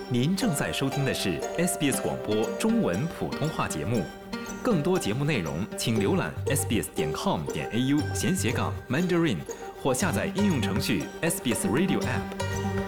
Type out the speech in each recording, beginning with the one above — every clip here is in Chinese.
您正在收听的是 SBS 广播中文普通话节目，更多节目内容请浏览 sbs.com.au/Mandarin 或下载应用程序 SBS Radio App。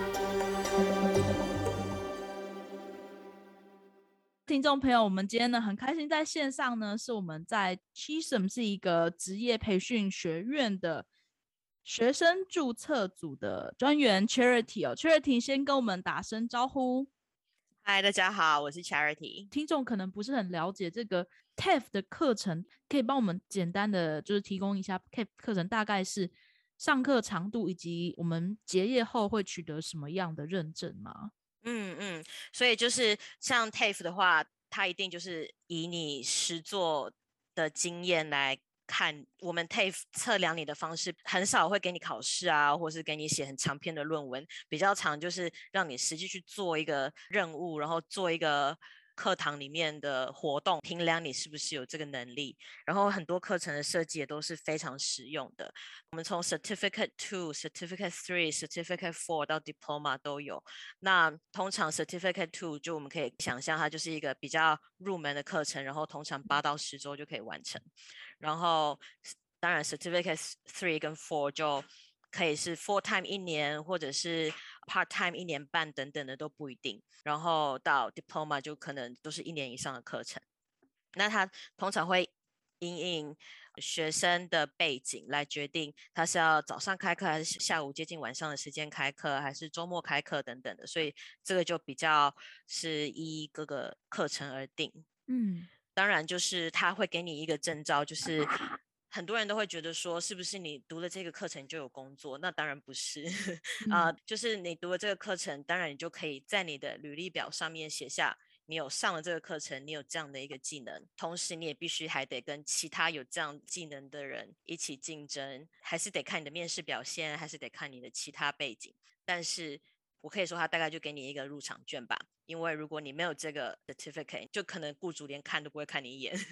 听众朋友，我们今天呢很开心在线上呢，是我们在 Chisholm 是一个职业培训学院的学生注册组的专员 Charity 哦 ，Charity 先跟我们打声招呼。 嗨，大家好，我是 Charity。 听众可能不是很了解这个 TAFE 的课程，可以帮我们简单的就是提供一下 TAFE 课程大概是上课长度以及我们结业后会取得什么样的认证吗？ 所以就是像 TAFE 的话，它一定就是以你实作的经验来看，我们 TAFE 测量你的方式很少会给你考试啊，或是给你写很长篇的论文，比较长就是让你实际去做一个任务，然后做一个课堂里面的活动，评量你是不是有这个能力。然后很多课程的设计也都是非常实用的。我们从 Certificate 2、Certificate 3、Certificate 4到 Diploma 都有。那通常 Certificate 2就我们可以想象它就是一个比较入门的课程，然后通常8到10周就可以完成。然后当然 Certificate 3跟4就可以是 full time 1年，或者是 part time 1年半等等的都不一定。然后到 diploma 就可能都是1年以上的课程。那它通常会因应学生的背景来决定他是要早上开课还是下午接近晚上的时间开课，还是周末开课等等的，所以这个就比较是依各个课程而定。当然就是他会给你一个证照，就是很多人都会觉得说是不是你读了这个课程就有工作，那当然不是就是你读了这个课程，当然你就可以在你的履历表上面写下你有上了这个课程，你有这样的一个技能，同时你也必须还得跟其他有这样技能的人一起竞争，还是得看你的面试表现，还是得看你的其他背景。但是我可以说他大概就给你一个入场券吧，因为如果你没有这个 certificate， 就可能雇主连看都不会看你一眼。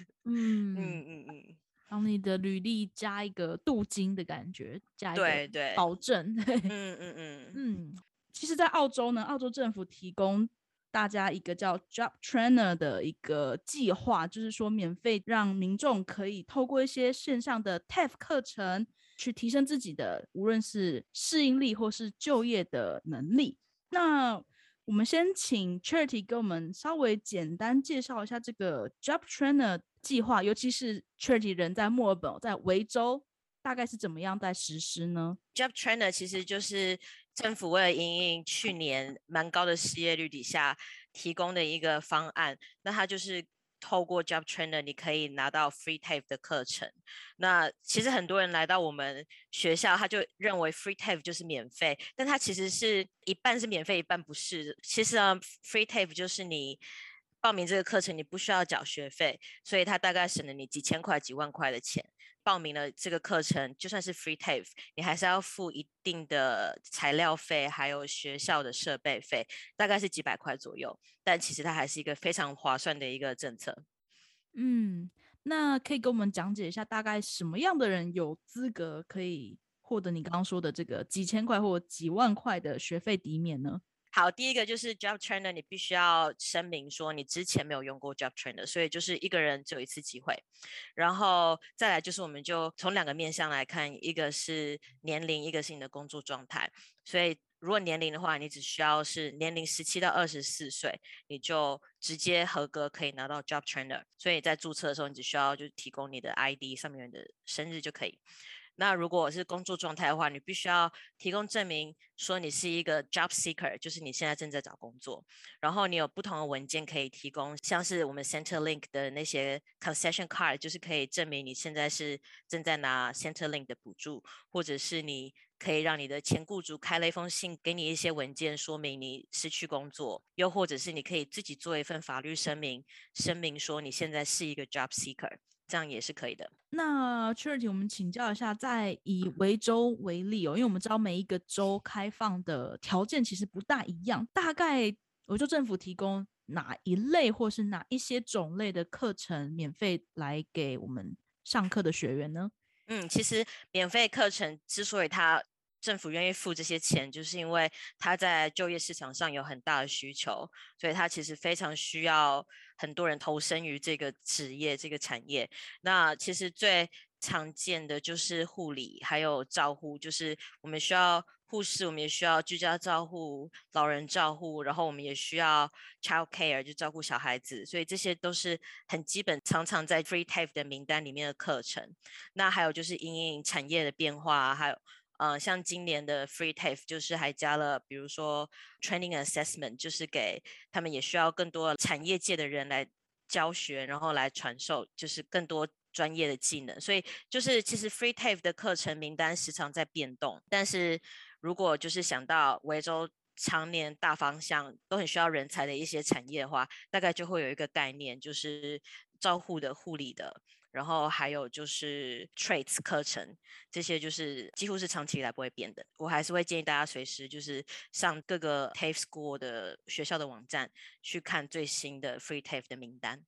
帮你的履历加一个镀金的感觉，加一个保证。其实在澳洲呢，澳洲政府提供大家一个叫 Job Trainer 的一个计划，就是说免费让民众可以透过一些线上的 TAFE 课程去提升自己的无论是适应力或是就业的能力。那我们先请 Charity 给我们稍微简单介绍一下这个 Job Trainer 计划，尤其是 Charity 人在墨尔本，在维州，大概是怎么样在实施呢？ Job Trainer 其实就是政府为了因应去年蛮高的失业率底下提供的一个方案，那它就是透过 Job Trainer 你可以拿到 Free TAFE 的课程。那其实很多人来到我们学校，他就认为 Free TAFE 就是免费，但它其实是一半是免费，一半不是。其实Free TAFE 就是你报名这个课程你不需要缴学费，所以它大概省了你几千块几万块的钱。报名了这个课程就算是 Free TAFE， 你还是要付一定的材料费还有学校的设备费，大概是几百块左右，但其实它还是一个非常划算的一个政策。 那可以跟我们讲解一下大概什么样的人有资格可以获得你刚刚说的这个几千块或几万块的学费抵免呢？ 好，第一个就是 Job Trainer， 你必须要声明说你之前没有用过 Job Trainer， 所以就是一个人只有一次机会。然后再来就是我们就从2个面向来看，一个是年龄，一个是你的工作状态。所以如果年龄的话，你只需要是年龄17到24岁，你就直接合格可以拿到 Job Trainer。所以在注册的时候，你只需要就提供你的 ID 上面的生日就可以。那如果是工作状态的话，你必须要提供证明说你是一个 job seeker， 就是你现在正在找工作，然后你有不同的文件可以提供，像是我们 Centrelink 的那些 concession card， 就是可以证明你现在是正在拿 Centrelink 的补助，或者是你可以让你的前雇主开了一封信给你一些文件说明你失去工作，又或者是你可以自己做一份法律声明，声明说你现在是一个 job seeker， 这样也是可以的。 那 Charity 我们请教一下，在以维州为例因为我们知道每一个州开放的条件其实不大一样，大概维州政府提供哪一类或是哪一些种类的课程免费来给我们上课的学员呢？ 其实免费课程之所以它政府愿意付这些钱，就是因为它在就业市场上有很大的需求，所以它其实非常需要很多人投身于这个职业、这个产业。那其实最常见的就是护理，还有照护，就是我们需要护士，我们也需要居家照护、老人照护，然后我们也需要 child care， 就照顾小孩子，所以这些都是很基本，常常在 free TAFE 的名单里面的课程。那还有就是因应产业的变化，还有像今年的 free TAFE 就是还加了，比如说 training assessment， 就是给他们也需要更多产业界的人来教学，然后来传授，就是更多专业的技能。所以就是其实 free TAFE 的课程名单时常在变动，但是如果就是想到维州常年大方向都很需要人才的一些产业的话，大概就会有一个概念，就是照护的、护理的，然后还有就是 trades 课程，这些就是几乎是长期以来不会变的。我还是会建议大家随时就是上各个 TAFE School 的学校的网站去看最新的 free TAFE 的名单。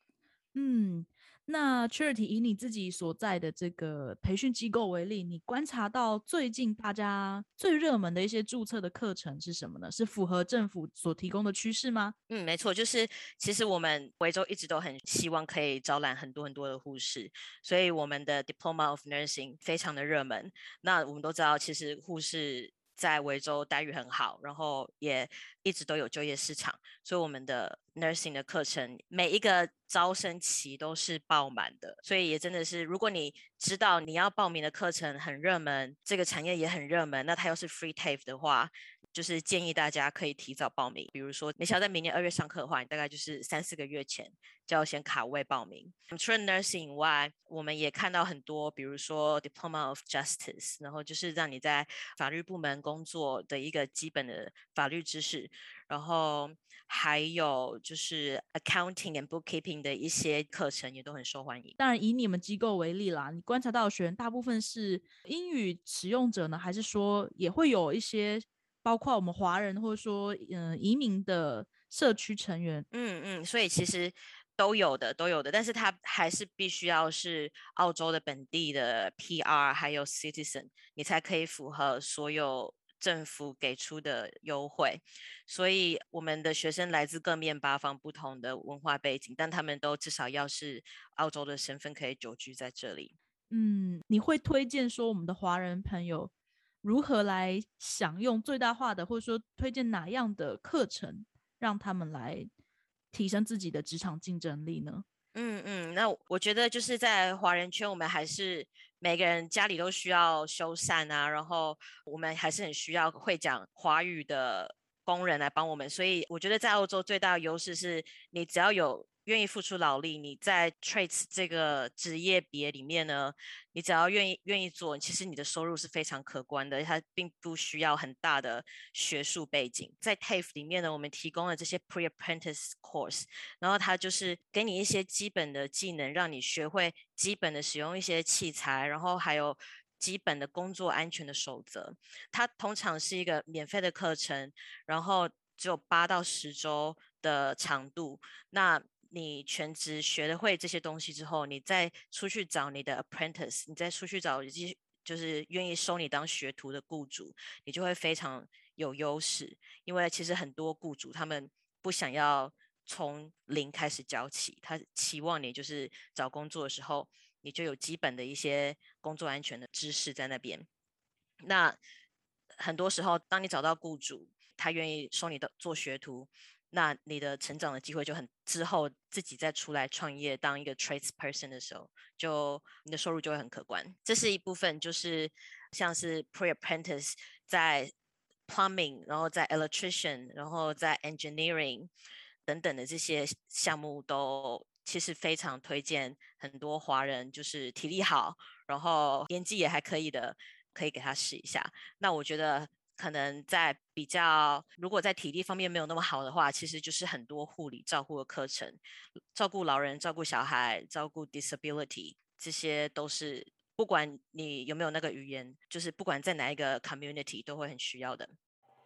那 Charity 以你自己所在的这个培训机构为例，你观察到最近大家最热门的一些注册的课程是什么呢？是符合政府所提供的趋势吗？ 没错，就是其实我们维州一直都很希望可以招揽很多很多的护士，所以我们的 Diploma of Nursing 非常的热门。那我们都知道，其实护士在维州待遇很好，然后也一直都有就业市场，所以我们的 nursing 的课程每一个招生期都是爆满的。所以也真的是，如果你知道你要报名的课程很热门，这个产业也很热门，那它又是 free TAFE 的话，就是建议大家可以提早报名。比如说你想要在明年2月上课的话，你大概就是3-4个月前就要先卡位报名。除了 nursing 以外，我们也看到很多，比如说 Diploma of Justice， 然后就是让你在法律部门工作的一个基本的法律知识，然后还有就是 accounting and bookkeeping 的一些课程也都很受欢迎。 当然以你们机构为例啦，你观察到的学员大部分是英语使用者呢，还是说也会有一些包括我们华人或者说移民的社区成员？ 所以其实都有的，但是它还是必须要是澳洲的本地的 PR 还有 citizen， 你才可以符合所有政府给出的优惠。所以我们的学生来自各面八方不同的文化背景，但他们都至少要是澳洲的身份可以久居在这里。 你会推荐说我们的华人朋友如何来享用最大化的，或者说推荐哪样的课程让他们来提升自己的职场竞争力呢？ 那我觉得就是在华人圈，我们还是每个人家里都需要修缮啊，然后我们还是很需要会讲华语的工人来帮我们。所以我觉得在澳洲最大的优势是，你只要有愿意付出劳力，你在 trades 这个职业别里面呢，你只要愿意做，其实你的收入是非常可观的，它并不需要很大的学术背景。在 TAFE 里面呢，我们提供了这些 pre-apprentice course， 然后它就是给你一些基本的技能，让你学会基本的使用一些器材，然后还有基本的工作安全的守则。它通常是一个免费的课程，然后只有8到10周的长度。那你全职学得会这些东西之后，你再出去找你的 apprentice， 你再出去找就是愿意收你当学徒的雇主，你就会非常有优势。因为其实很多雇主他们不想要从零开始教起，他期望你就是找工作的时候，你就有基本的一些工作安全的知识在那边。那很多时候，当你找到雇主，他愿意收你的做学徒，那你的成长的机会就很，之后自己再出来创业当一个 trades person 的时候，就你的收入就会很可观。这是一部分，就是像是 pre-apprentice 在 plumbing， 然后在 electrician， 然后在 engineering 等等的这些项目都其实非常推荐很多华人，就是体力好，然后年纪也还可以的，可以给他试一下。那我觉得可能在比较，如果在体力方面没有那么好的话，其实就是很多护理照护的课程，照顾老人、照顾小孩、照顾 disability， 这些都是不管你有没有那个语言，就是不管在哪一个 community 都会很需要的。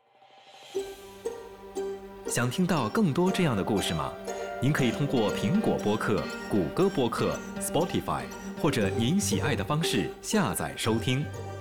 想听到更多这样的故事吗？您可以通过苹果播客、谷歌播客、Spotify 或者您喜爱的方式下载收听。